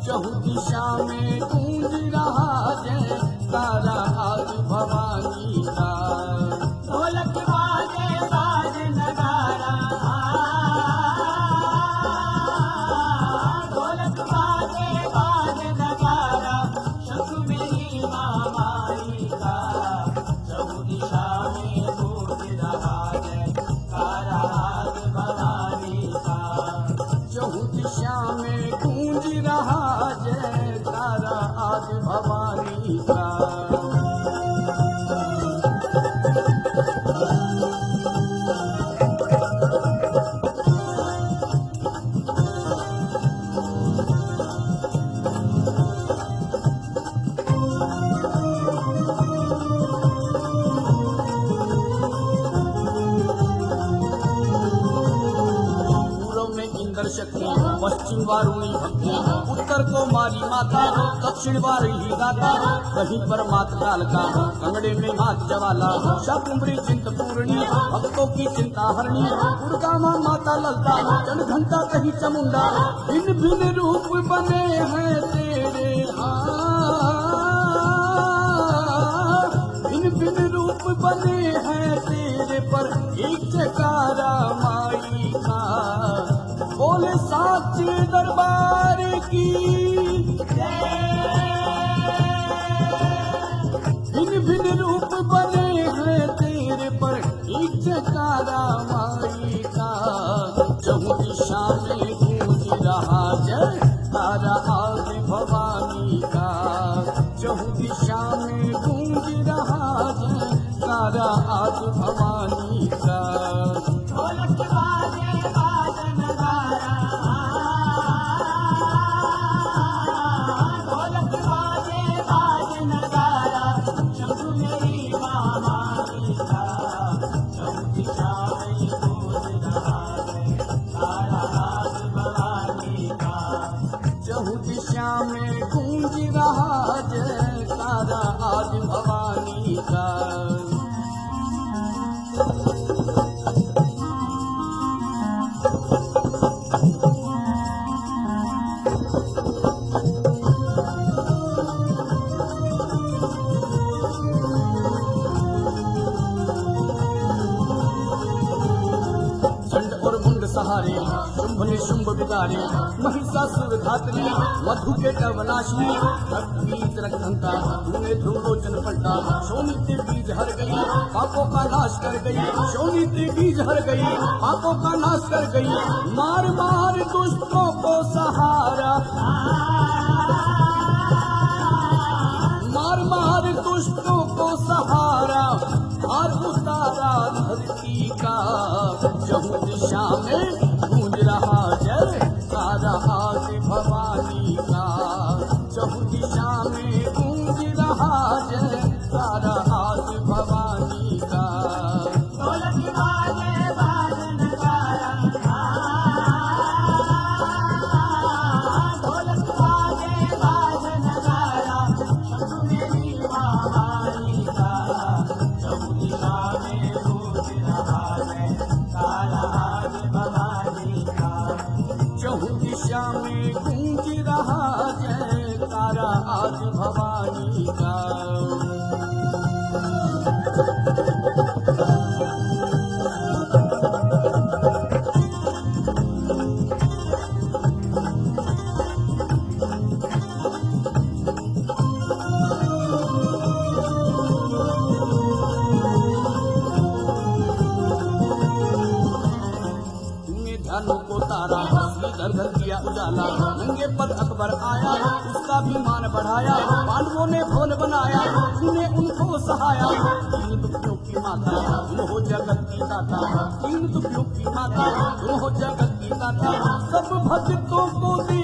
चहु दिशा में गूंज रहा जयकारा आज भवानी का। ढोलक बाजे बाज नगारा, ढोलक बाजे बाज नगारा, शंख मेरी मामाई का। चहु दिशा में गूंज रहा जयकारा आज भवानी का। चहु दिशा में गूंज रहा जयकारा आज भवानी का। शक्ति, पश्चिम वारुणी भक्ति, उत्तर को मारी माता, दक्षिण वारुणी दाता, कहीं पर मात कालका, कंगड़े में मात जवाला, शाकुंभरी चिंतपूर्णी, भक्तों की चिंता हरणी, दुर्गा माता ललता, चंद घंटा कहीं चामुंडा, भिन्न भिन्न रूप बने हैं तेरे, भिन्न भिन्न रूप बने हैं तेरे, पर एक जयकारा माई का। बोले साचे दरबार की भिन्न भिन्न रूप बने हैं तेरे, पर एक जयकारा माई का। चहु दिशा में गूंज रहा जयकारा आज भवानी का। चहु दिशा में गूंज रहा जयकारा आज भवानी का। ढोलक बाजे बाज नगारा, ढोलक बाजे बाज नगारा, शंख मेरी मामाई का। चहु दिशा में गूंज रहा जयकारा आज भवानी का। चहु दिशा में गूंज रहा जयकारा आज भवानी का। सहारे शुंभ ने शुंभ बिगारे, महिषासुर धात्री, मधु के टवनाशिनी, बीज रखंता, तूने ध्रुवलोचन पलटा, शोणित बीज हर गई, पापों का नाश कर गई, शोणित बीज हर गई, पापों का नाश कर गई, मार मार दुष्टों को सहारा, मार मार दुष्टों को सहारा, और उतारा धरती का। चहु दिशा में गूंज रहा जयकारा आज भवानी का। चहु दिशा में गूंज रहा जयकारा आज भवानी का। ढोलक बाजे बाज नगारा, ढोलक बाजे बाज नगारा, शंख मेरी मामाई का। चहु दिशा में गूंज रहा जयकारा आज भवानी का। चहु दिशा में गूंज रहा जयकारा आज भवानी का। दर किया उजाला, नंगे पर अकबर आया, उसका भी मान बढ़ाया, पांडवों ने भोल बनाया, तूने उनको सहाया। तीन दुखियों की माता तुम हो जगत की दाता, तीन दुखियों की माता तुम हो जगत की दाता, सब भक्तों को